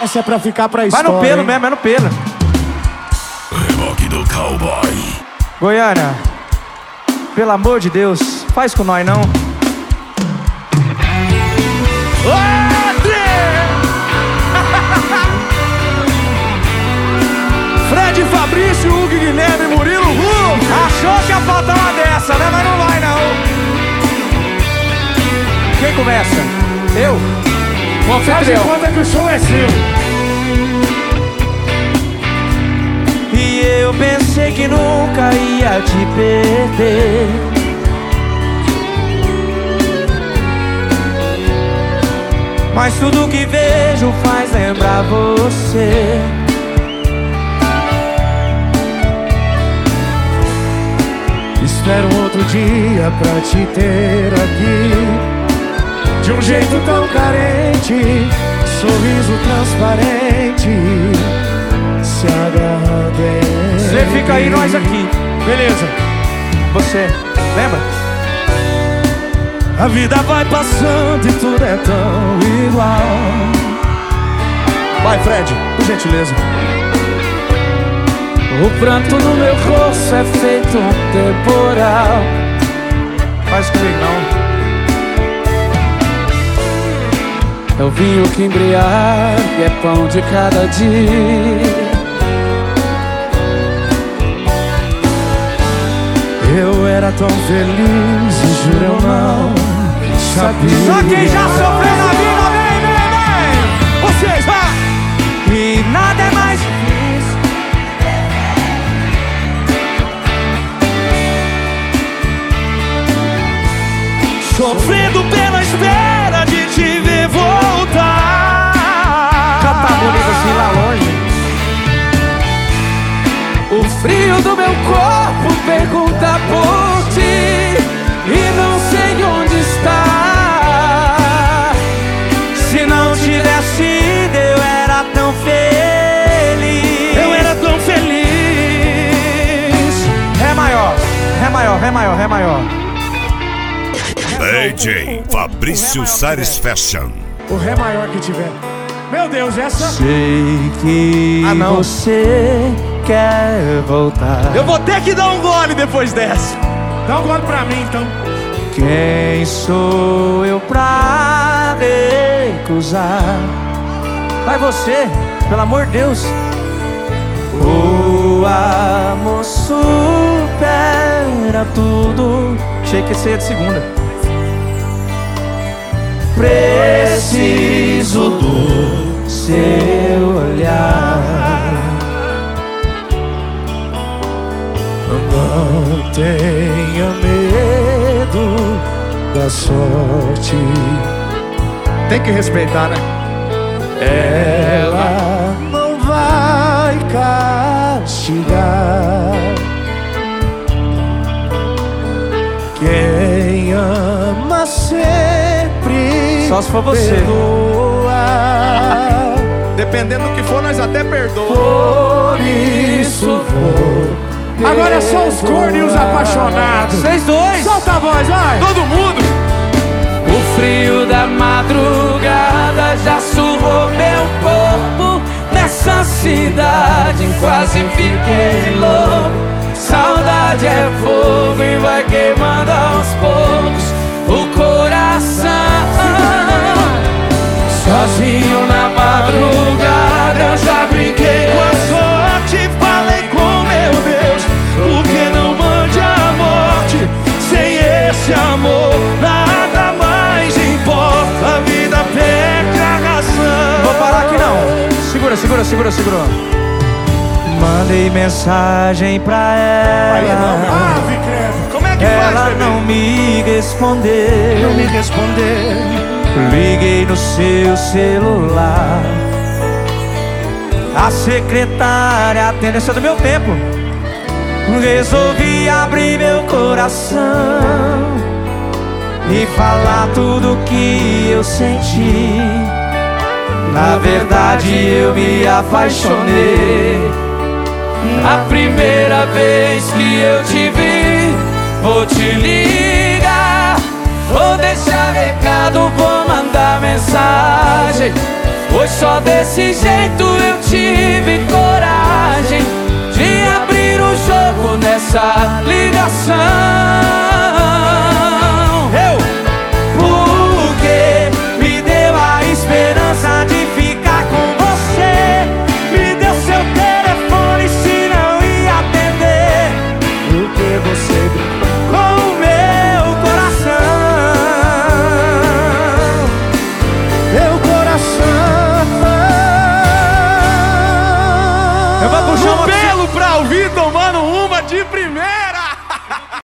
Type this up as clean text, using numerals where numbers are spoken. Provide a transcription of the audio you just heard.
Essa é pra ficar pra Vai história. no pelo mesmo, é no pelo. Reboque do cowboy. Goiânia, pelo amor de Deus, faz com nós não. Fred, Fabrício, Hugo, Guilherme, Murilo, Achou que ia faltar uma dessa, né? Mas não vai não. Quem começa? Eu? O Faz de anfitrião. conta que o show é seu. E eu pensei que nunca ia te perder. Mas tudo que vejo faz lembrar você. Espero um outro dia pra te ter aqui, de um jeito tão carente, sorriso transparente, se agarrando em Você fica aí, nós aqui. Beleza. Você, lembra? A vida vai passando e tudo é tão igual. Vai, Fred, por gentileza. O pranto no meu rosto é feito um temporal. Faz comigo não. É o vinho que embriaga, é pão de cada dia. Eu era tão feliz e juro eu não sabia. Só quem já sofreu na vida, vem! Vocês, vai! E nada é mais difícil. Sofrendo pela espera de te ver voltar. Canta bonito assim lá longe. O frio do meu corpo pergunta por ti e não sei onde está. Se não tivesse ido, eu era tão feliz. Eu era tão feliz. Ré maior, Ré maior, Ré maior, Ré maior. DJ Fabrício Sares Fashion. O ré maior que tiver. Meu Deus, essa... Sei que não. você quer voltar. Eu vou ter que dar um gole depois dessa. Dá um gole pra mim, então. Quem sou eu pra recusar? Vai você, pelo amor de Deus. O amor supera tudo. Achei que esse ia de segunda. Preciso do seu olhar. Não tenha medo da sorte. Tem que respeitar, né? Ela não vai castigar quem ama sempre. Só se for você. Perdoa. Dependendo do que for, nós até perdoa. Por isso vou. Agora é só os cornos e os apaixonados. Vocês dois. Solta a voz, vai! Todo mundo. O frio da madrugada já surrou meu corpo. Nessa cidade quase fiquei louco. Saudade é fogo e vai queimando aos poucos o coração. Sozinho na madrugada eu já brinquei com a sorte. Falei com meu Deus, por que não mande a morte? Sem esse amor nada mais importa. A vida perde a razão. Vou parar aqui não. Segura, segura, segura, segura. Mandei mensagem pra ela. Ave, credo. Como é que faz, Ela bebê? não me respondeu. Não me responder. Liguei no seu celular. A secretária atendeu, isso é do meu tempo. Resolvi abrir meu coração e falar tudo que eu senti. Na verdade eu me apaixonei. A primeira vez que eu te vi, vou te ligar, vou deixar recado, vou mandar mensagem. Pois só desse jeito eu tive coragem de abrir o jogo nessa ligação. Porque me deu a esperança de ficar com você. Me deu seu telefone se não ia atender. Porque você brincou com o meu coração. Meu coração. Eu vou puxar No pelo pra ouvir tomar.